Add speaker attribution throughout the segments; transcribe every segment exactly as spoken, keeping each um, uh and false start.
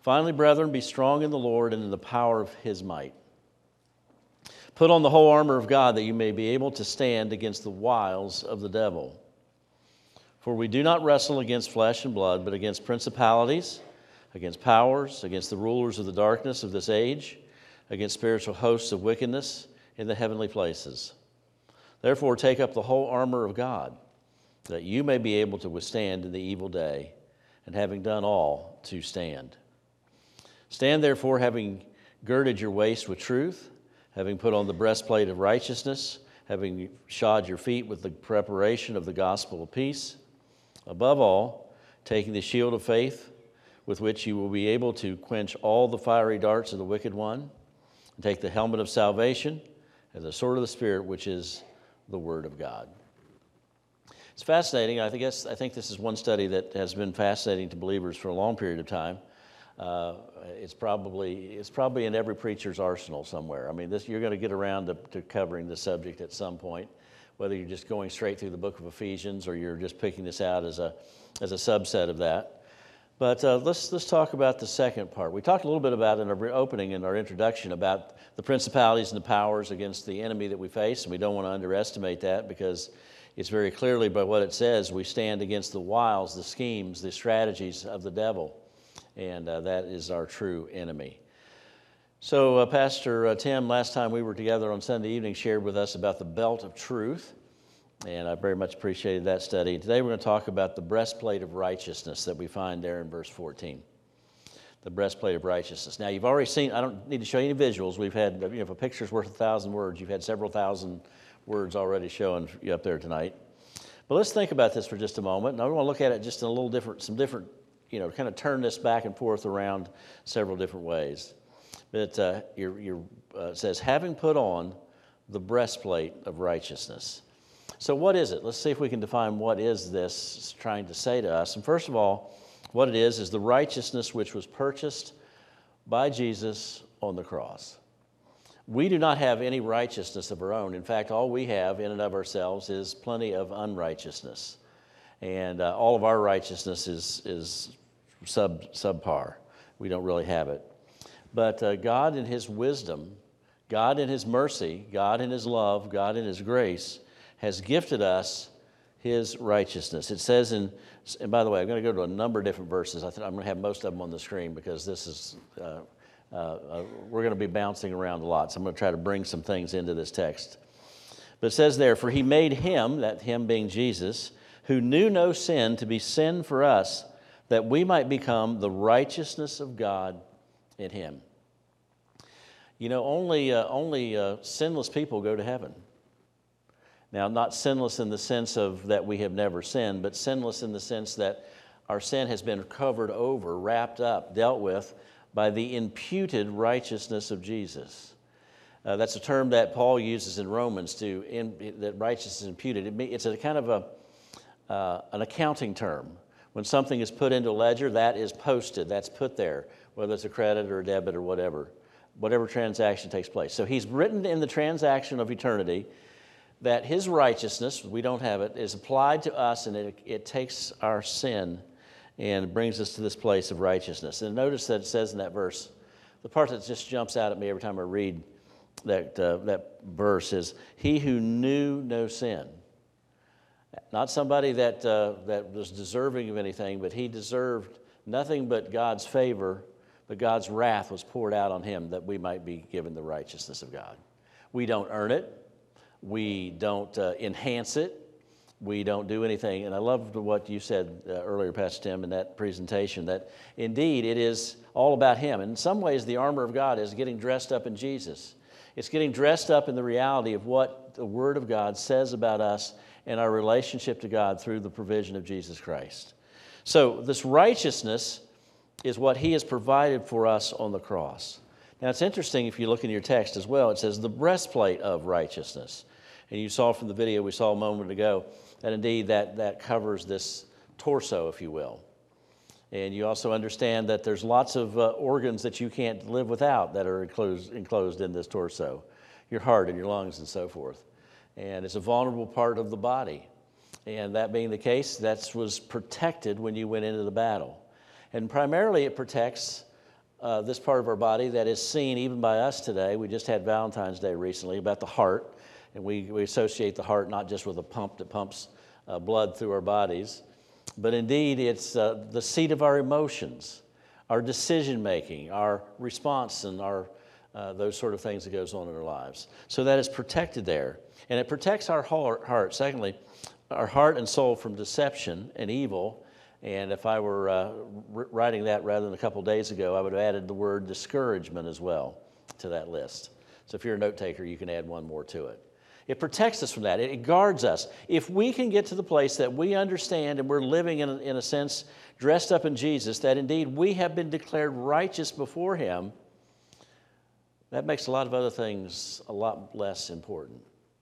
Speaker 1: Finally, brethren, be strong in the Lord and in the power of his might. Put on the whole armor of God that you may be able to stand against the wiles of the devil. For we do not wrestle against flesh and blood, but against principalities, against powers, against the rulers of the darkness of this age, against spiritual hosts of wickedness in the heavenly places. Therefore, take up the whole armor of God, that you may be able to withstand in the evil day, and having done all, to stand. Stand therefore, having girded your waist with truth, having put on the breastplate of righteousness, having shod your feet with the preparation of the gospel of peace. Above all, taking the shield of faith, with which you will be able to quench all the fiery darts of the wicked one, and take the helmet of salvation and the sword of the Spirit, which is the Word of God. It's fascinating. I think, I think this is one study that has been fascinating to believers for a long period of time. Uh, it's probably it's probably in every preacher's arsenal somewhere. I mean, this, you're going to get around to, to covering this subject at some point, whether you're just going straight through the book of Ephesians or you're just picking this out as a as a subset of that. But uh, let's let's talk about the second part. We talked a little bit about in our opening, in our introduction, about the principalities and the powers against the enemy that we face, and we don't want to underestimate that because it's very clearly by what it says, we stand against the wiles, the schemes, the strategies of the devil. And uh, that is our true enemy. So uh, Pastor uh, Tim, last time we were together on Sunday evening, shared with us about the belt of truth, and I very much appreciated that study. Today we're going to talk about the breastplate of righteousness that we find there in verse fourteen. The breastplate of righteousness. Now you've already seen, I don't need to show you any visuals. We've had, you know, if a picture's worth a thousand words, you've had several thousand words already showing you up there tonight. But let's think about this for just a moment. Now we want to look at it just in a little different, some different you know, kind of turn this back and forth around several different ways. But uh, your, your, uh, it says, having put on the breastplate of righteousness. So what is it? Let's see if we can define what is this trying to say to us. And first of all, what it is is the righteousness which was purchased by Jesus on the cross. We do not have any righteousness of our own. In fact, all we have in and of ourselves is plenty of unrighteousness. And uh, all of our righteousness is, is sub subpar. We don't really have it. But uh, God in his wisdom, God in his mercy, God in his love, God in his grace has gifted us his righteousness. It says in, and by the way, I'm going to go to a number of different verses. I think I'm going to have most of them on the screen because this is, uh, uh, uh, we're going to be bouncing around a lot. So I'm going to try to bring some things into this text. But it says there, for he made him, that him being Jesus, who knew no sin, to be sin for us, that we might become the righteousness of God in him. You know, only uh, only uh, sinless people go to heaven. Now, not sinless in the sense of that we have never sinned, but sinless in the sense that our sin has been covered over, wrapped up, dealt with by the imputed righteousness of Jesus. Uh, that's a term that Paul uses in Romans, to in, that righteousness is imputed. It, it's a kind of a uh, an accounting term. When something is put into a ledger, that is posted, that's put there, whether it's a credit or a debit or whatever, whatever transaction takes place. So he's written in the transaction of eternity that his righteousness, we don't have it, is applied to us, and it, it takes our sin and brings us to this place of righteousness. And notice that it says in that verse, the part that just jumps out at me every time I read that, uh, that verse is, he who knew no sin. Not somebody that, uh, that was deserving of anything, but he deserved nothing but God's favor, but God's wrath was poured out on him that we might be given the righteousness of God. We don't earn it. We don't uh, enhance it. We don't do anything. And I loved what you said uh, earlier, Pastor Tim, in that presentation, that indeed it is all about him. And in some ways, the armor of God is getting dressed up in Jesus. It's getting dressed up in the reality of what the Word of God says about us and our relationship to God through the provision of Jesus Christ. So this righteousness is what he has provided for us on the cross. Now it's interesting if you look in your text as well, it says the breastplate of righteousness. And you saw from the video we saw a moment ago that indeed that, that covers this torso, if you will. And you also understand that there's lots of uh, organs that you can't live without that are enclosed, enclosed in this torso. Your heart and your lungs and so forth. And it's a vulnerable part of the body. And that being the case, that was protected when you went into the battle. And primarily it protects uh, this part of our body that is seen even by us today. We just had Valentine's Day recently about the heart, and we, we associate the heart not just with a pump that pumps uh, blood through our bodies, but indeed it's uh, the seat of our emotions, our decision-making, our response, and our uh, those sort of things that goes on in our lives. So that is protected there. And it protects our heart, heart. Secondly, our heart and soul from deception and evil. And if I were uh, writing that rather than a couple days ago, I would have added the word discouragement as well to that list. So if you're a note taker, you can add one more to it. It protects us from that. It, it guards us. If we can get to the place that we understand and we're living in a, in a sense dressed up in Jesus, that indeed we have been declared righteous before Him, that makes a lot of other things a lot less important.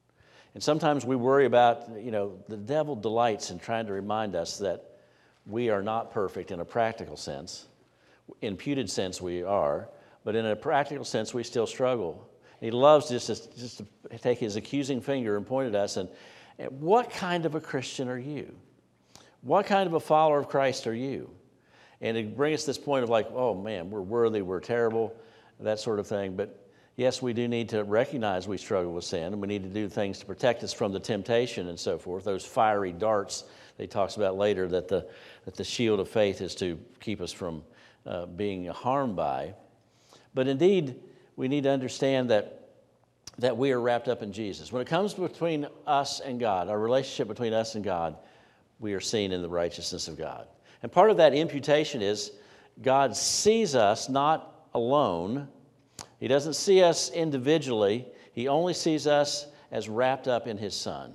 Speaker 1: And sometimes we worry about, you know, the devil delights in trying to remind us that we are not perfect in a practical sense. In imputed sense, we are, but in a practical sense, we still struggle. He loves just to, just to take his accusing finger and point at us and, and what kind of a Christian are you? What kind of a follower of Christ are you? And it brings us to this point of like, oh man, we're worthy, we're terrible, that sort of thing. But yes, we do need to recognize we struggle with sin, and we need to do things to protect us from the temptation and so forth, those fiery darts that he talks about later that the, that the shield of faith is to keep us from uh, being harmed by. But indeed, we need to understand that, that we are wrapped up in Jesus. When it comes between us and God, our relationship between us and God, we are seen in the righteousness of God. And part of that imputation is God sees us not alone. He doesn't see us individually. He only sees us as wrapped up in His Son,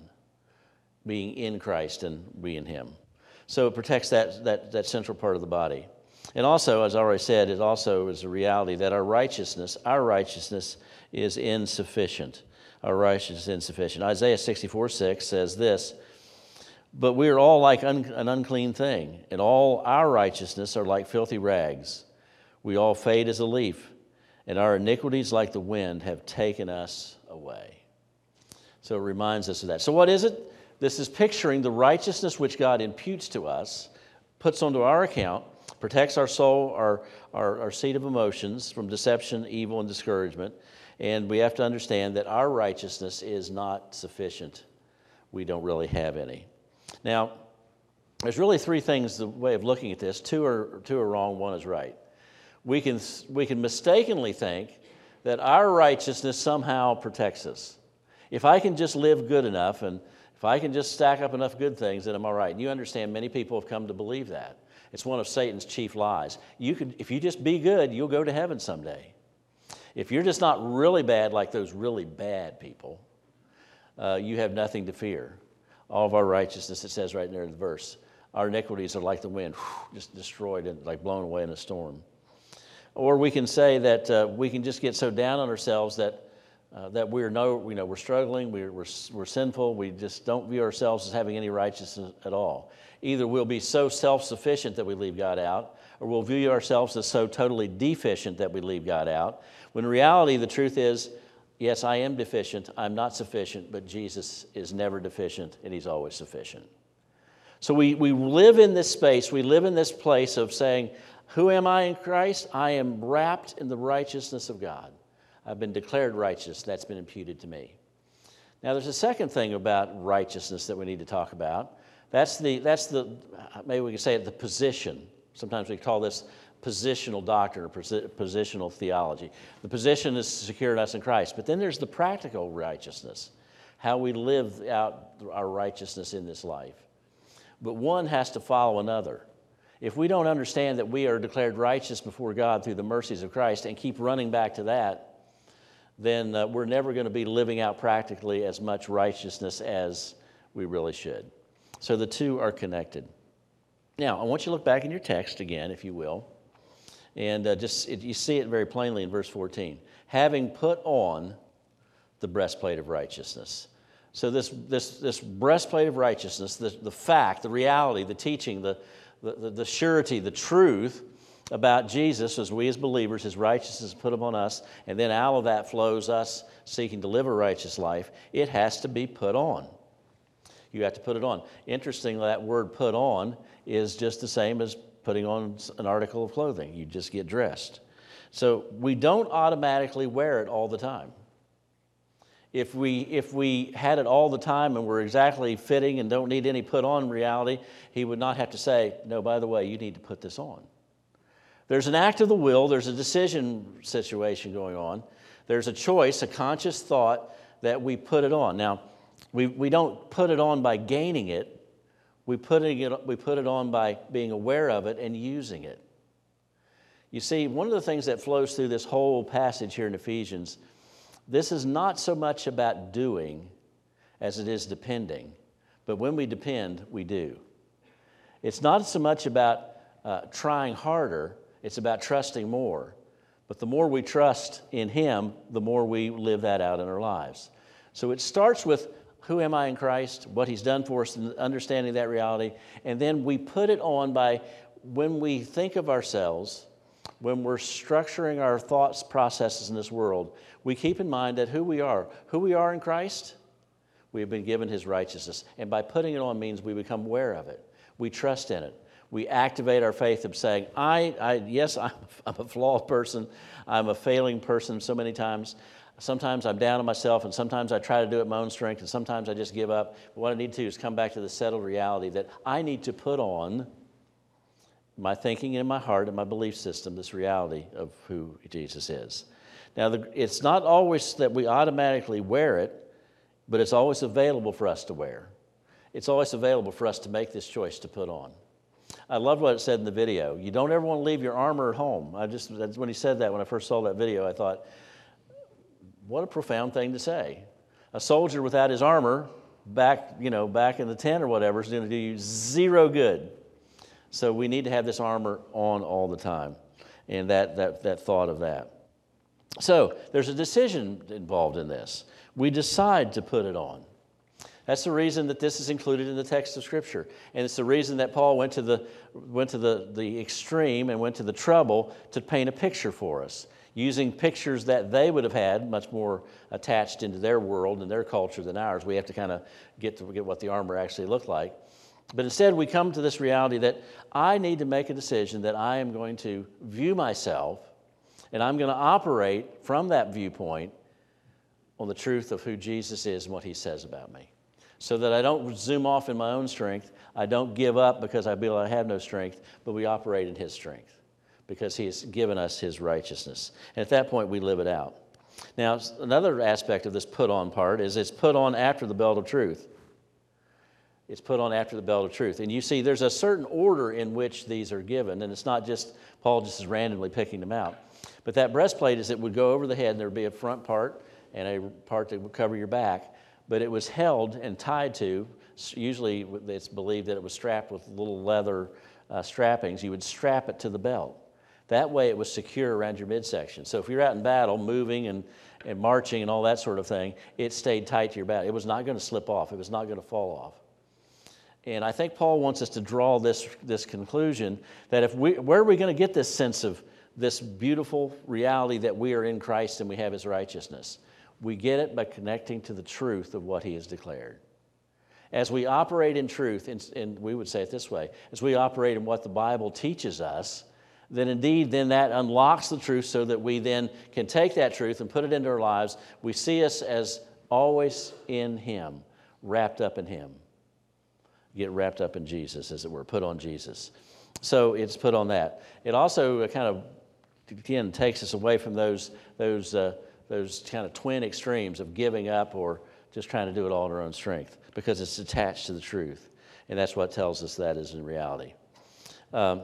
Speaker 1: being in Christ and we in Him. So it protects that, that, that central part of the body. And also, as I already said, it also is a reality that our righteousness, our righteousness is insufficient. Our righteousness is insufficient. Isaiah sixty-four six says this, "But we are all like un- an unclean thing, and all our righteousness are like filthy rags. We all fade as a leaf, and our iniquities like the wind have taken us away." So it reminds us of that. So what is it? This is picturing the righteousness which God imputes to us, puts onto our account, protects our soul, our, our, our seat of emotions from deception, evil, and discouragement. And we have to understand that our righteousness is not sufficient. We don't really have any. Now, there's really three things, the way of looking at this. Two are, two are wrong, one is right. We can, we can mistakenly think that our righteousness somehow protects us. If I can just live good enough, and if I can just stack up enough good things, then I'm all right. And you understand many people have come to believe that. It's one of Satan's chief lies. You could, if you just be good, you'll go to heaven someday. If you're just not really bad like those really bad people, uh, you have nothing to fear. All of our righteousness, it says right there in the verse, our iniquities are like the wind, whew, just destroyed and like blown away in a storm. Or we can say that uh, we can just get so down on ourselves that uh, that we're no, you know, we're struggling, we're, we're we're sinful, we just don't view ourselves as having any righteousness at all. Either we'll be so self-sufficient that we leave God out, or we'll view ourselves as so totally deficient that we leave God out. When in reality, the truth is, yes, I am deficient, I'm not sufficient, but Jesus is never deficient, and He's always sufficient. So we, we live in this space, we live in this place of saying, who am I in Christ? I am wrapped in the righteousness of God. I've been declared righteous. That's been imputed to me. Now, there's a second thing about righteousness that we need to talk about. That's the, that's the maybe we can say it, the position. Sometimes we call this positional doctrine or positional theology. The position is secured us in Christ. But then there's the practical righteousness, how we live out our righteousness in this life. But one has to follow another. If we don't understand that we are declared righteous before God through the mercies of Christ and keep running back to that, then uh, we're never going to be living out practically as much righteousness as we really should. So the two are connected. Now, I want you to look back in your text again, if you will, and uh, just it, you see it very plainly in verse fourteen. Having put on the breastplate of righteousness. So this this this breastplate of righteousness, the, the fact, the reality, the teaching, the, the, the surety, the truth about Jesus as we as believers, His righteousness is put upon us, and then out of that flows us seeking to live a righteous life. It has to be put on. You have to put it on. Interestingly, that word put on is just the same as putting on an article of clothing. You just get dressed. So we don't automatically wear it all the time. If we, if we had it all the time and we're exactly fitting and don't need any put on reality, he would not have to say, no, by the way, you need to put this on. There's an act of the will, there's a decision situation going on. There's a choice, a conscious thought that we put it on. Now, we, we don't put it on by gaining it. We put it, we put it on by being aware of it and using it. You see, one of the things that flows through this whole passage here in Ephesians, this is not so much about doing as it is depending. But when we depend, we do. It's not so much about uh, trying harder, it's about trusting more. But the more we trust in Him, the more we live that out in our lives. So it starts with, who am I in Christ, what He's done for us, and understanding that reality. And then we put it on by, when we think of ourselves, when we're structuring our thoughts processes in this world, we keep in mind that who we are, who we are in Christ, we have been given His righteousness. And by putting it on means we become aware of it. We trust in it. We activate our faith of saying, I, I yes, I'm, I'm a flawed person. I'm a failing person so many times. Sometimes I'm down on myself, and sometimes I try to do it my own strength, and sometimes I just give up. But what I need to do is come back to the settled reality that I need to put on my thinking in my heart and my belief system, this reality of who Jesus is. Now, the, it's not always that we automatically wear it, but it's always available for us to wear. It's always available for us to make this choice to put on. I love what it said in the video. You don't ever want to leave your armor at home. I just, that's when he said that, when I first saw that video, I thought, what a profound thing to say. A soldier without his armor back, you know, back in the tent or whatever is going to do you zero good. So we need to have this armor on all the time, and that, that, that thought of that. So there's a decision involved in this. We decide to put it on. That's the reason that this is included in the text of Scripture. And it's the reason that Paul went to the, went to the, the extreme and went to the trouble to paint a picture for us, using pictures that they would have had much more attached into their world and their culture than ours. We have to kind of get to get what the armor actually looked like. But instead, we come to this reality that I need to make a decision that I am going to view myself, and I'm going to operate from that viewpoint on the truth of who Jesus is and what He says about me. So that I don't zoom off in my own strength, I don't give up because I feel I have no strength, but we operate in His strength because He has given us His righteousness. And at that point, we live it out. Now, another aspect of this put-on part is it's put on after the belt of truth. It's put on after the belt of truth. And you see, there's a certain order in which these are given, and it's not just, Paul just is randomly picking them out. But that breastplate is it would go over the head, and there would be a front part and a part that would cover your back. But it was held and tied to, usually it's believed that it was strapped with little leather uh, strappings. You would strap it to the belt. That way it was secure around your midsection. So if you're out in battle, moving and, and marching and all that sort of thing, it stayed tight to your back. It was not going to slip off. It was not going to fall off. And I think Paul wants us to draw this, this conclusion that if we, where are we going to get this sense of this beautiful reality that we are in Christ and we have His righteousness? We get it by connecting to the truth of what He has declared. As we operate in truth, and, and we would say it this way, as we operate in what the Bible teaches us, then indeed then that unlocks the truth so that we then can take that truth and put it into our lives. We see us as always in Him, wrapped up in Him. Get wrapped up in Jesus, as it were, put on Jesus. So it's put on that. It also kind of, again, takes us away from those, those, uh, those kind of twin extremes of giving up or just trying to do it all in our own strength, because it's attached to the truth. And that's what tells us that is in reality. Um,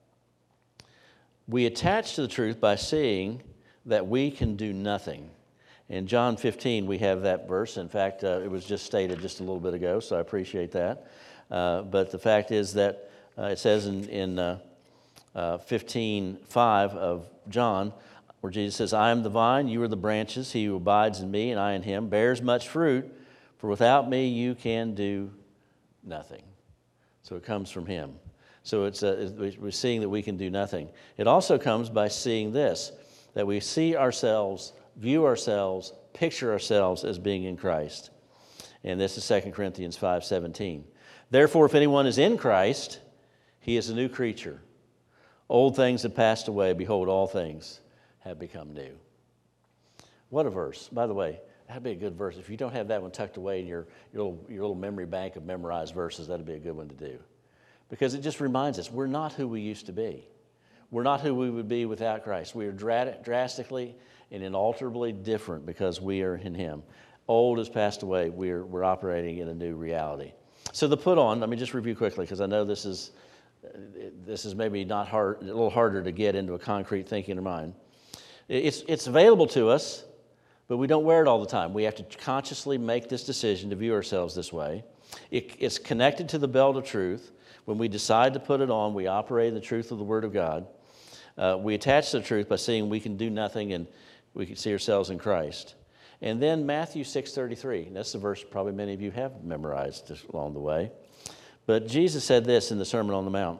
Speaker 1: we attach to the truth by seeing that we can do nothing. In John fifteen, we have that verse. In fact, uh, it was just stated just a little bit ago, so I appreciate that. Uh, but the fact is that uh, it says in, in uh, uh, fifteen five of John, where Jesus says, I am the vine, you are the branches. He who abides in me and I in him bears much fruit, for without me you can do nothing. So it comes from Him. So it's uh, we're seeing that we can do nothing. It also comes by seeing this, that we see ourselves, view ourselves, picture ourselves as being in Christ. And this is Second Corinthians five seventeen. Therefore, if anyone is in Christ, he is a new creature. Old things have passed away. Behold, all things have become new. What a verse. By the way, that'd be a good verse. If you don't have that one tucked away in your, your, little, your little memory bank of memorized verses, that'd be a good one to do. Because it just reminds us we're not who we used to be. We're not who we would be without Christ. We are dra- drastically and inalterably different because we are in Him. Old has passed away. We're, we're operating in a new reality. So the put on, let me just review quickly because I know this is this is maybe not hard, a little harder to get into a concrete thinking in mind. It's, it's available to us, but we don't wear it all the time. We have to consciously make this decision to view ourselves this way. It, it's connected to the belt of truth. When we decide to put it on, we operate in the truth of the Word of God. Uh, we attach to the truth by seeing we can do nothing and we can see ourselves in Christ. And then Matthew six thirty-three. That's the verse probably many of you have memorized along the way. But Jesus said this in the Sermon on the Mount.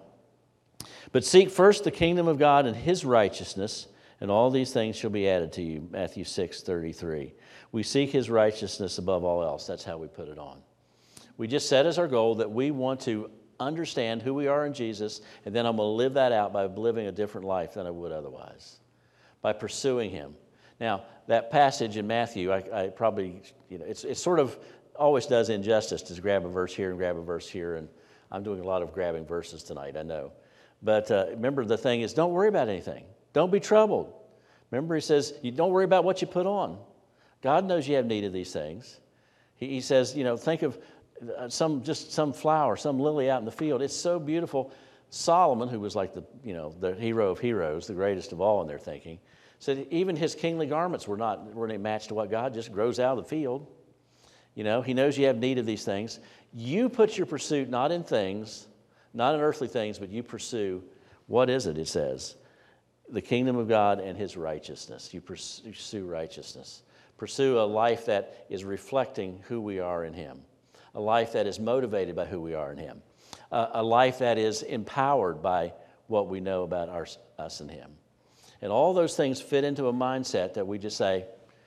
Speaker 1: But seek first the kingdom of God and His righteousness, and all these things shall be added to you. Matthew six thirty-three. We seek His righteousness above all else. That's how we put it on. We just set as our goal that we want to understand who we are in Jesus, and then I'm going to live that out by living a different life than I would otherwise, by pursuing Him. Now, that passage in Matthew, I, I probably, you know, it's, it sort of always does injustice to grab a verse here and grab a verse here, and I'm doing a lot of grabbing verses tonight, I know. But uh, remember, the thing is, don't worry about anything. Don't be troubled. Remember, He says, you don't worry about what you put on. God knows you have need of these things. He, he says, you know, think of some just some flower, some lily out in the field. It's so beautiful. Solomon, who was like the, you know, the hero of heroes, the greatest of all in their thinking, said even his kingly garments were not were not matched to what God just grows out of the field. You know, He knows you have need of these things. You put your pursuit not in things, not in earthly things, but you pursue, what is it, it says? The kingdom of God and His righteousness. You pursue righteousness. Pursue a life that is reflecting who we are in Him. A life that is motivated by who we are in Him. Uh, a life that is empowered by what we know about our, us and Him. And all those things fit into a mindset that we just say,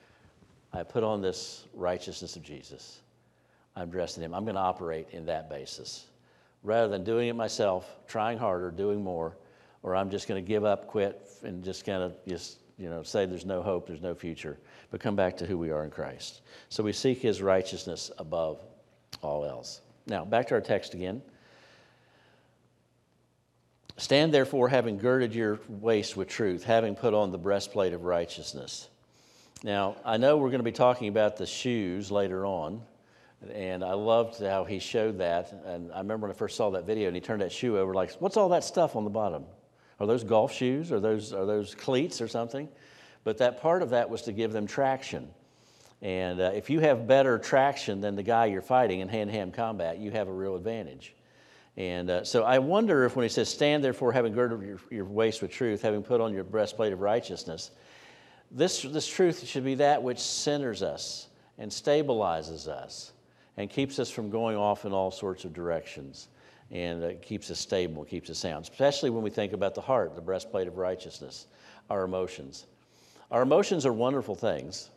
Speaker 1: I put on this righteousness of Jesus. I'm dressed in Him. I'm going to operate in that basis. Rather than doing it myself, trying harder, doing more, or I'm just going to give up, quit, and just kind of just, you know, say there's no hope, there's no future, but come back to who we are in Christ. So we seek His righteousness above all else. Now, back to our text again. Stand therefore, having girded your waist with truth, having put on the breastplate of righteousness. Now, I know we're going to be talking about the shoes later on, and I loved how he showed that. And I remember when I first saw that video, and he turned that shoe over, like, what's all that stuff on the bottom? Are those golf shoes? Are those are those cleats or something? But that part of that was to give them traction. And uh, if you have better traction than the guy you're fighting in hand-to-hand combat, you have a real advantage. And uh, so I wonder if when he says, stand therefore, having girded your, your waist with truth, having put on your breastplate of righteousness, this, this truth should be that which centers us and stabilizes us and keeps us from going off in all sorts of directions and uh, keeps us stable, keeps us sound, especially when we think about the heart, the breastplate of righteousness, our emotions. Our emotions are wonderful things.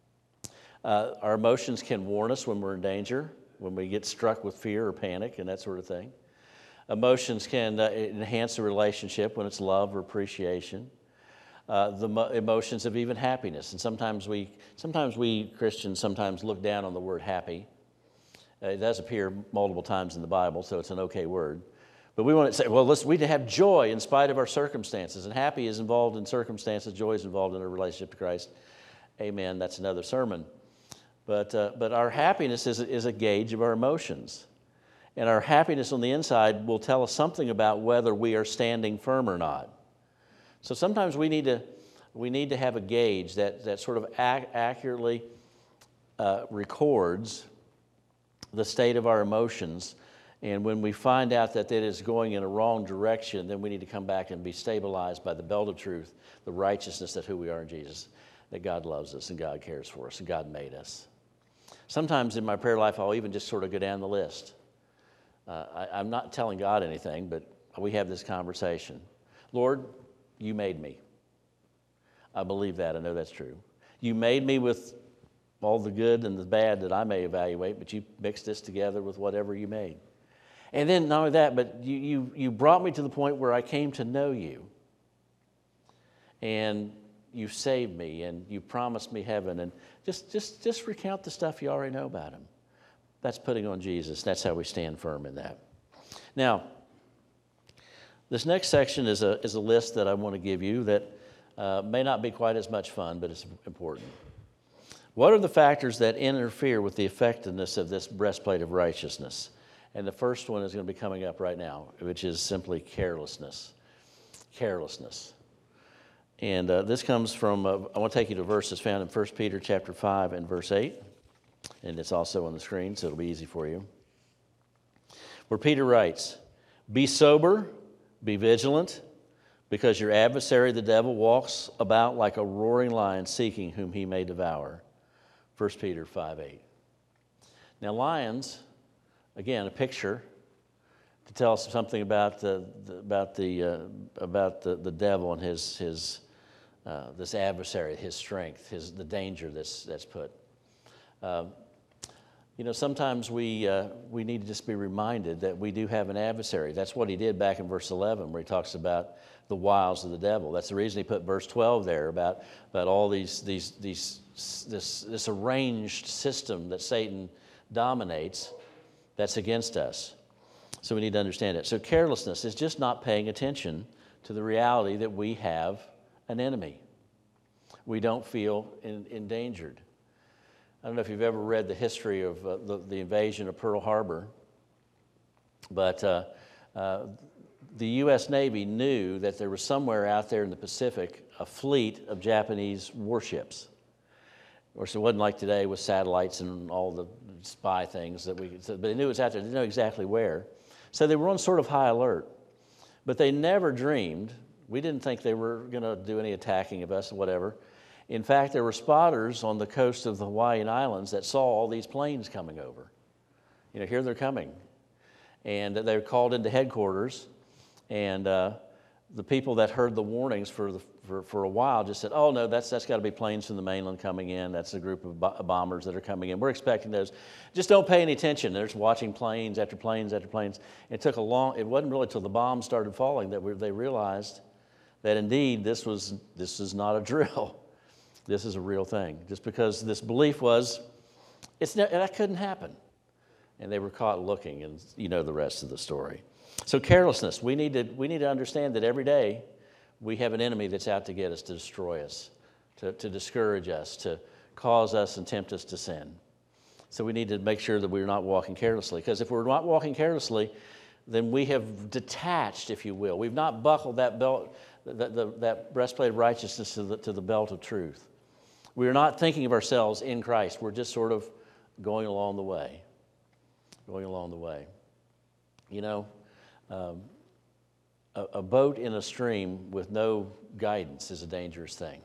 Speaker 1: Uh, our emotions can warn us when we're in danger, when we get struck with fear or panic and that sort of thing. Emotions can uh, enhance a relationship when it's love or appreciation. Uh, the mo- emotions of even happiness. And sometimes we, sometimes we Christians sometimes look down on the word happy. Uh, it does appear multiple times in the Bible, so it's an okay word. But we want to say, well, listen, we have joy in spite of our circumstances. And happy is involved in circumstances. Joy is involved in a relationship to Christ. Amen. That's another sermon. But, uh, but our happiness is, is a gauge of our emotions. And our happiness on the inside will tell us something about whether we are standing firm or not. So sometimes we need to, we need to have a gauge that, that sort of ac- accurately uh, records the state of our emotions. And when we find out that it is going in a wrong direction, then we need to come back and be stabilized by the belt of truth, the righteousness that who we are in Jesus, that God loves us and God cares for us and God made us. Sometimes in my prayer life, I'll even just sort of go down the list. Uh, I, I'm not telling God anything, but we have this conversation. Lord, you made me. I believe that. I know that's true. You made me with all the good and the bad that I may evaluate, but you mixed this together with whatever you made. And then not only that, but you, you, you brought me to the point where I came to know you. And you saved me and you promised me heaven, and just, just, just recount the stuff you already know about him. That's putting on Jesus. That's how we stand firm in that. Now, this next section is a, is a list that I want to give you that uh, may not be quite as much fun, but it's important. What are the factors that interfere with the effectiveness of this breastplate of righteousness? And the first one is going to be coming up right now, which is simply carelessness. Carelessness. And uh, this comes from, uh, I want to take you to verses found in First Peter chapter five and verse eight. And it's also on the screen, so it'll be easy for you. Where Peter writes, "Be sober, be vigilant, because your adversary the devil walks about like a roaring lion seeking whom he may devour." First Peter five eight. Now lions, again, a picture to tell us something about the, the about the uh, about the, the devil and his his uh, this adversary, his strength, his the danger that's that's put. Um, you know, sometimes we uh, we need to just be reminded that we do have an adversary. That's what he did back in verse eleven, where he talks about the wiles of the devil. That's the reason he put verse twelve there about about all these these these this this arranged system that Satan dominates. That's against us. So we need to understand it. So carelessness is just not paying attention to the reality that we have an enemy. We don't feel in, endangered. I don't know if you've ever read the history of uh, the, the invasion of Pearl Harbor, but uh, uh, the U S Navy knew that there was somewhere out there in the Pacific a fleet of Japanese warships. Of course, it wasn't like today with satellites and all the spy things that we could, but they knew it was out there. They didn't know exactly where. So they were on sort of high alert. But they never dreamed, we didn't think they were going to do any attacking of us or whatever. In fact, there were spotters on the coast of the Hawaiian Islands that saw all these planes coming over. You know, here they're coming. And they were called into headquarters, and uh, the people that heard the warnings for, the, for for a while just said, "Oh no, that's that's got to be planes from the mainland coming in. That's a group of bo- bombers that are coming in. We're expecting those. Just don't pay any attention." They're just watching planes after planes after planes. It took a long. It wasn't really till the bombs started falling that we, they realized that indeed this was this is not a drill. This is a real thing. Just because this belief was, it's ne- that couldn't happen, and they were caught looking, and you know the rest of the story. So carelessness, we need to we need to understand that every day we have an enemy that's out to get us, to destroy us, to, to discourage us, to cause us and tempt us to sin. So we need to make sure that we're not walking carelessly, because if we're not walking carelessly, then we have detached, if you will. We've not buckled that belt, that, the, that breastplate of righteousness to the, to the belt of truth. We're not thinking of ourselves in Christ. We're just sort of going along the way, going along the way. You know, Um, a, a boat in a stream with no guidance is a dangerous thing.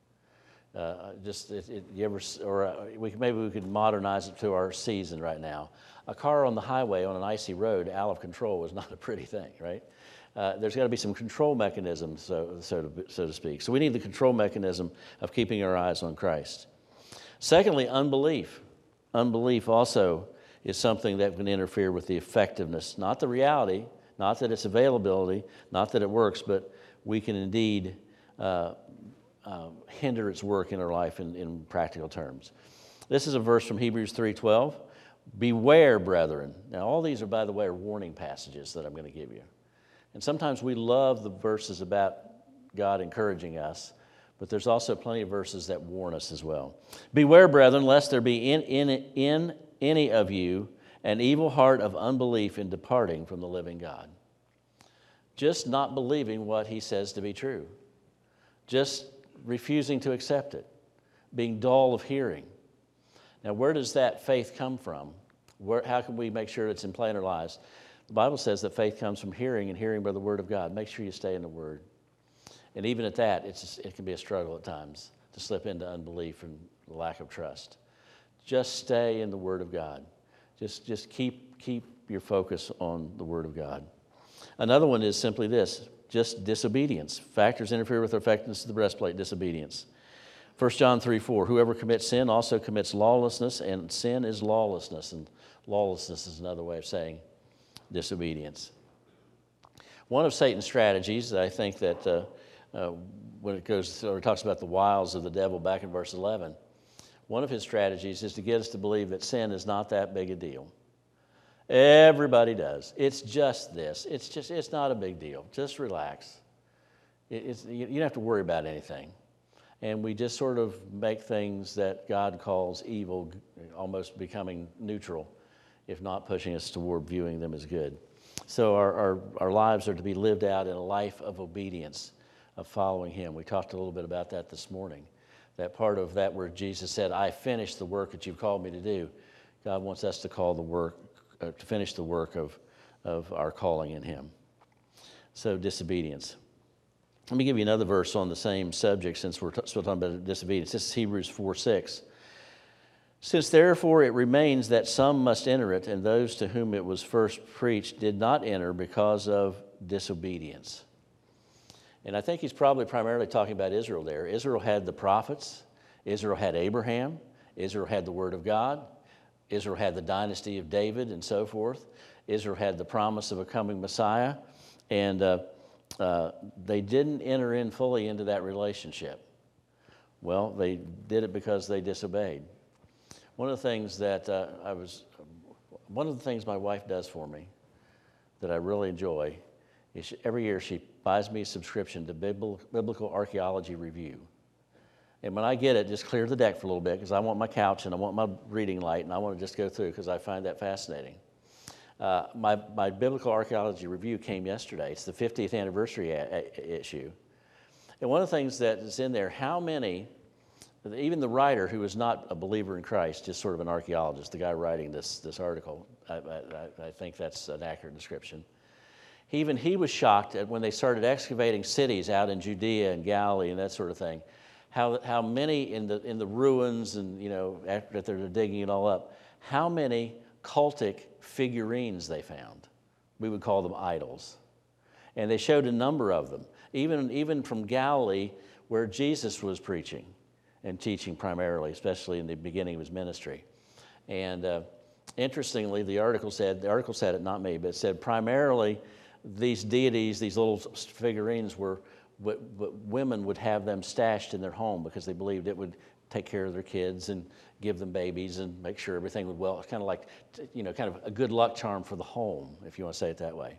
Speaker 1: Uh, just it, it, you ever, or uh, we could, maybe we could modernize it to our season right now. A car on the highway on an icy road, out of control, is not a pretty thing, right? Uh, there's got to be some control mechanism, so so to, so to speak. So we need the control mechanism of keeping our eyes on Christ. Secondly, unbelief. Unbelief also is something that can interfere with the effectiveness, not the reality. Not that it's availability, not that it works, but we can indeed uh, uh, hinder its work in our life in, in practical terms. This is a verse from Hebrews three twelve. Beware, brethren. Now, all these are, by the way, are warning passages that I'm going to give you. And sometimes we love the verses about God encouraging us, but there's also plenty of verses that warn us as well. Beware, brethren, lest there be in, in, in any of you an evil heart of unbelief in departing from the living God. Just not believing what he says to be true. Just refusing to accept it. Being dull of hearing. Now, where does that faith come from? Where, how can we make sure it's in play in our lives? The Bible says that faith comes from hearing, and hearing by the word of God. Make sure you stay in the word. And even at that, it's just, it can be a struggle at times to slip into unbelief and lack of trust. Just stay in the word of God. Just, just keep, keep your focus on the Word of God. Another one is simply this, just disobedience. Factors interfere with the effectiveness of the breastplate, disobedience. First John three four, whoever commits sin also commits lawlessness, and sin is lawlessness. And lawlessness is another way of saying disobedience. One of Satan's strategies that I think that uh, uh, when it goes or it talks about the wiles of the devil back in verse eleven, one of his strategies is to get us to believe that sin is not that big a deal. Everybody does. It's just this. It's just it's not a big deal. Just relax. It, it's, you, you don't have to worry about anything. And we just sort of make things that God calls evil almost becoming neutral, if not pushing us toward viewing them as good. So our, our, our lives are to be lived out in a life of obedience, of following Him. We talked a little bit about that this morning. That part of that where Jesus said, I finished the work that you've called me to do. God wants us to call the work, uh, to finish the work of, of our calling in Him. So disobedience. Let me give you another verse on the same subject since we're t- still talking about disobedience. This is Hebrews four six. Since therefore it remains that some must enter it, and those to whom it was first preached did not enter because of disobedience. And I think he's probably primarily talking about Israel there. Israel had the prophets. Israel had Abraham. Israel had the Word of God. Israel had the dynasty of David and so forth. Israel had the promise of a coming Messiah. And uh, uh, they didn't enter in fully into that relationship. Well, they did it because they disobeyed. One of the things that uh, I was, one of the things my wife does for me that I really enjoy is she, every year she buys me a subscription to Biblical Archaeology Review. And when I get it, just clear the deck for a little bit because I want my couch and I want my reading light and I want to just go through because I find that fascinating. Uh, my, my Biblical Archaeology Review came yesterday. It's the fiftieth anniversary a- a- issue. And one of the things that is in there, how many, even the writer who is not a believer in Christ, just sort of an archaeologist, the guy writing this, this article, I, I, I think that's an accurate description. He, even he was shocked at when they started excavating cities out in Judea and Galilee and that sort of thing, how, how many in the, in the ruins and, you know, after they're digging it all up, how many cultic figurines they found. We would call them idols. And they showed a number of them, even, even from Galilee where Jesus was preaching and teaching primarily, especially in the beginning of his ministry. And uh, interestingly, the article said, the article said it, not me, but it said primarily these deities, these little figurines were, what, what women would have them stashed in their home because they believed it would take care of their kids and give them babies and make sure everything would well. It's kind of like, you know, kind of a good luck charm for the home, if you want to say it that way.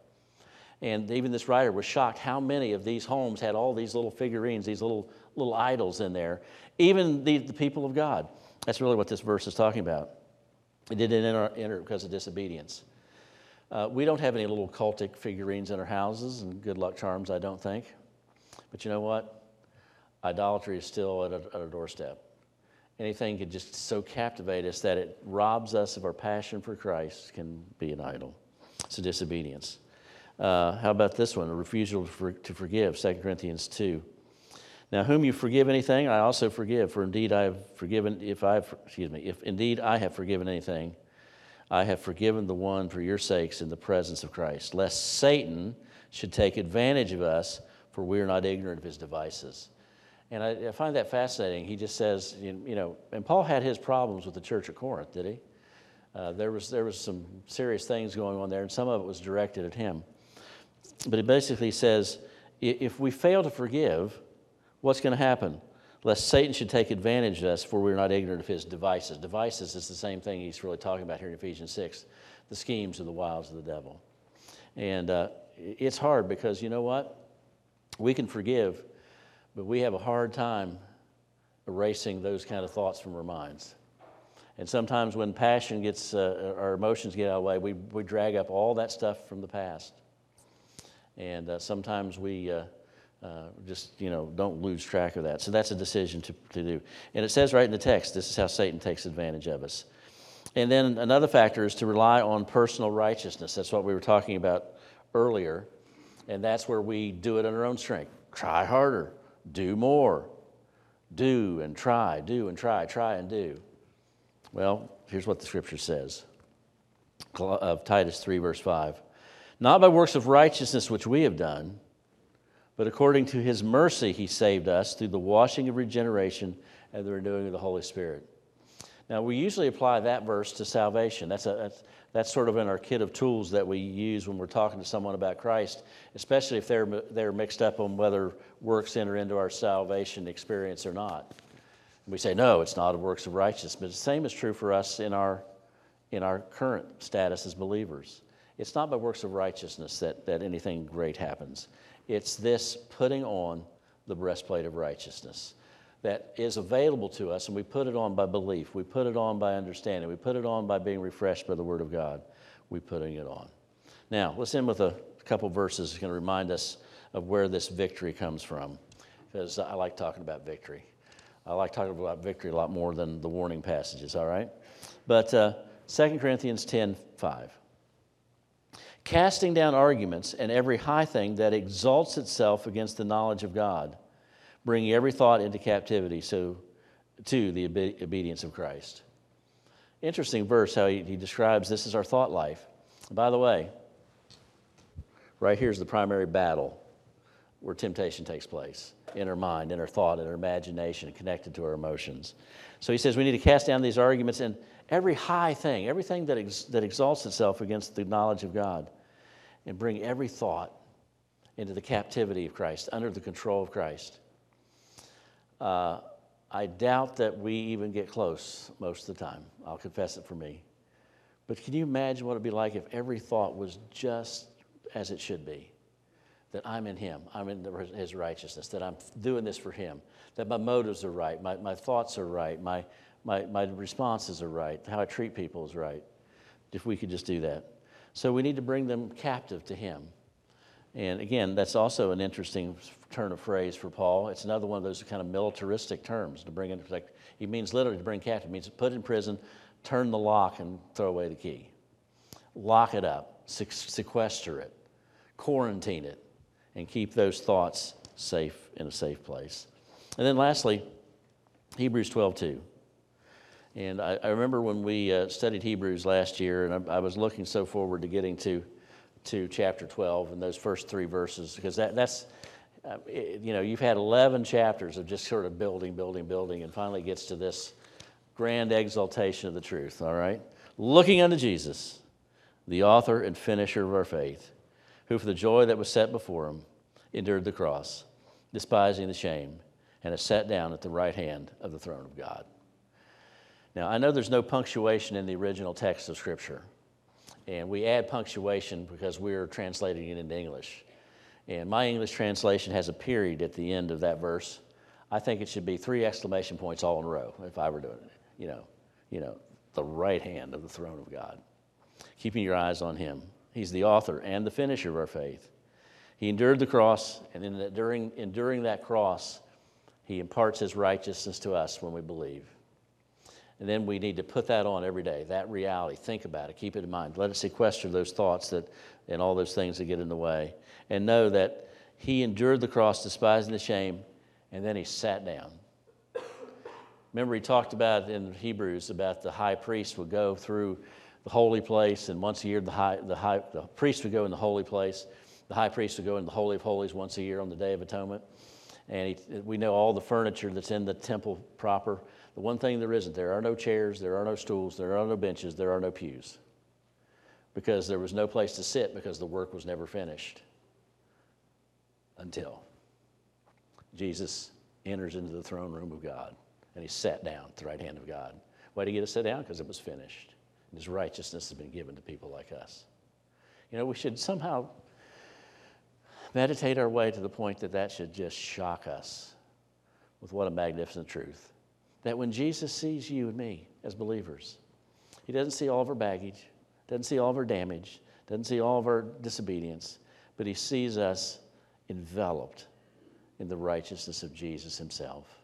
Speaker 1: And even this writer was shocked how many of these homes had all these little figurines, these little little idols in there, even the, the people of God. That's really what this verse is talking about. It didn't enter, enter because of disobedience. Uh, we don't have any little cultic figurines in our houses and good luck charms, I don't think. But you know what? Idolatry is still at a, at a doorstep. Anything could just so captivate us that it robs us of our passion for Christ can be an idol. It's a disobedience. Uh, how about this one? A refusal to, for, to forgive, Second Corinthians two. Now, whom you forgive anything, I also forgive. For indeed I have forgiven, if I have, excuse me, if indeed I have forgiven anything, I have forgiven the one for your sakes in the presence of Christ, lest Satan should take advantage of us, for we are not ignorant of his devices. And I, I find that fascinating. He just says, you, you know, and Paul had his problems with the church at Corinth, did he? Uh, there was there was some serious things going on there, and some of it was directed at him. But he basically says, if we fail to forgive, what's going to happen? Lest Satan should take advantage of us, for we're not ignorant of his devices. Devices is the same thing he's really talking about here in Ephesians six, the schemes of the wiles of the devil. And uh, it's hard because, you know what? We can forgive, but we have a hard time erasing those kind of thoughts from our minds. And sometimes when passion gets, uh, our emotions get out of the way, we, we drag up all that stuff from the past. And uh, sometimes we uh, uh, just, you know, don't lose track of that. So that's a decision to, to do. And it says right in the text, this is how Satan takes advantage of us. And then another factor is to rely on personal righteousness. That's what we were talking about earlier. And that's where we do it on our own strength. Try harder. Do more. Do and try. Do and try. Try and do. Well, here's what the Scripture says. Of Titus three, verse five. Not by works of righteousness which we have done, but according to his mercy he saved us through the washing of regeneration and the renewing of the Holy Spirit. Now, we usually apply that verse to salvation. That's, a, that's, that's sort of in our kit of tools that we use when we're talking to someone about Christ, especially if they're, they're mixed up on whether works enter into our salvation experience or not. We say, no, it's not a works of righteousness. But the same is true for us in our, in our current status as believers. It's not by works of righteousness that, that anything great happens. It's this putting on the breastplate of righteousness that is available to us, and we put it on by belief. We put it on by understanding. We put it on by being refreshed by the Word of God. We're putting it on. Now, let's end with a couple verses that's going to remind us of where this victory comes from, because I like talking about victory. I like talking about victory a lot more than the warning passages, all right? But uh, Second Corinthians ten five. Casting down arguments and every high thing that exalts itself against the knowledge of God, bringing every thought into captivity so to the obe- obedience of Christ. Interesting verse how he, he describes this is our thought life. By the way, right here's the primary battle where temptation takes place, in our mind, in our thought, in our imagination, connected to our emotions. So he says we need to cast down these arguments and every high thing, everything that, ex- that exalts itself against the knowledge of God, and bring every thought into the captivity of Christ, under the control of Christ. Uh, I doubt that we even get close most of the time. I'll confess it for me. But can you imagine what it would be like if every thought was just as it should be? That I'm in Him, I'm in His righteousness, that I'm doing this for Him, that my motives are right, my, my thoughts are right, my, my, my responses are right, how I treat people is right. If we could just do that. So we need to bring them captive to Him. And again, that's also an interesting turn of phrase for Paul. It's another one of those kind of militaristic terms to bring in. Like, he means literally to bring captive. It means to put in prison, turn the lock, and throw away the key. Lock it up, sequester it, quarantine it, and keep those thoughts safe in a safe place. And then lastly, Hebrews twelve two. And I, I remember when we uh, studied Hebrews last year, and I, I was looking so forward to getting to to chapter twelve and those first three verses, because that, that's, uh, it, you know, you've had eleven chapters of just sort of building, building, building, and finally it gets to this grand exaltation of the truth, all right? Looking unto Jesus, the author and finisher of our faith, who for the joy that was set before him endured the cross, despising the shame, and has sat down at the right hand of the throne of God. Now, I know there's no punctuation in the original text of Scripture. And we add punctuation because we're translating it into English. And my English translation has a period at the end of that verse. I think it should be three exclamation points all in a row if I were doing it. You know, you know, the right hand of the throne of God. Keeping your eyes on Him. He's the author and the finisher of our faith. He endured the cross, and in that, during enduring that cross, He imparts His righteousness to us when we believe. And then we need to put that on every day, that reality. Think about it. Keep it in mind. Let it sequester those thoughts that, and all those things that get in the way. And know that He endured the cross, despising the shame, and then He sat down. Remember, he talked about in Hebrews about the high priest would go through the holy place, and once a year the high, the high, the priest would go in the holy place. The high priest would go in the Holy of Holies once a year on the Day of Atonement. And he, we know all the furniture that's in the temple proper. The one thing there isn't, there are no chairs, there are no stools, there are no benches, there are no pews. Because there was no place to sit because the work was never finished. Until Jesus enters into the throne room of God and He sat down at the right hand of God. Why did He get to sit down? Because it was finished. And His righteousness has been given to people like us. You know, we should somehow meditate our way to the point that that should just shock us with what a magnificent truth. That when Jesus sees you and me as believers, He doesn't see all of our baggage, doesn't see all of our damage, doesn't see all of our disobedience, but He sees us enveloped in the righteousness of Jesus Himself.